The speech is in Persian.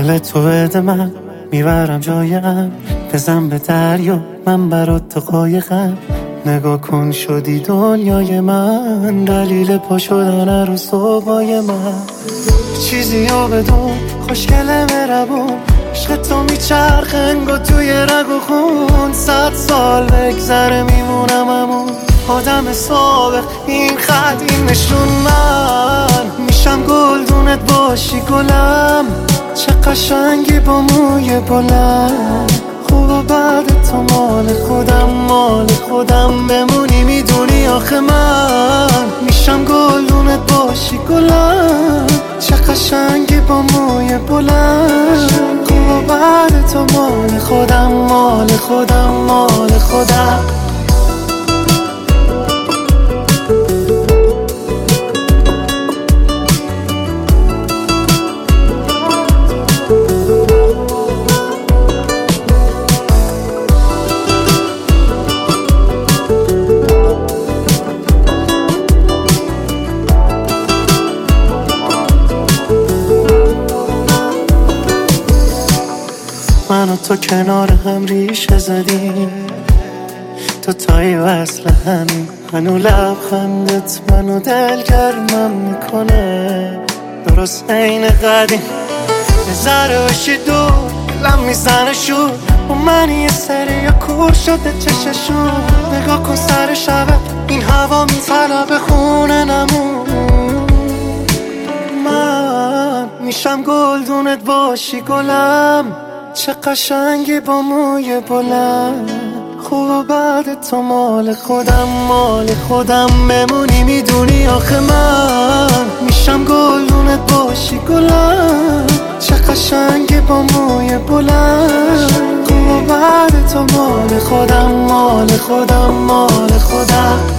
حال تو بده من میبرم جایم، بزن به دریا من برات تو قایقم. نگاه کن شدی دنیای من، دلیل پا شدن رو صبحای من. چیزی رو بدون خوشگله مربون، عشق تو میچرخه انگار توی رگ و خون. 100 سال بگذره میمونم همون آدم سابق. این خط این نشون من میشم گلدونت باشی گلم. چه قشنگی با موی بلند، خوب و بعد تو مال خودم مال خودم بمونی. میدونی آخه من میشم گلدونت باشی گلم. چه قشنگی با موی بلند، خوب و بعد تو مال خودم مال خودم مال خودم. من و تو کنار هم ریشه زدیم، تو تایی وصل همین. هنو لبخندت منو دلگرمم میکنه، درست عین قدیم. یه ذره باشی دور دلم میزنه شور، و من یه سری یا کور شده چششون. نگاه کن سر شبه این هوا میطلبه خونه نمون. من میشم گلدونت باشی گلم. چه قشنگی با موی بلند، خوب و بعد تو مال خودم مال خودم بمونی. میدونی آخه من میشم گلدونت باشی گلم. چه قشنگی با موی بلند، خوب و بعد تو مال خودم مال خودم مال خودم.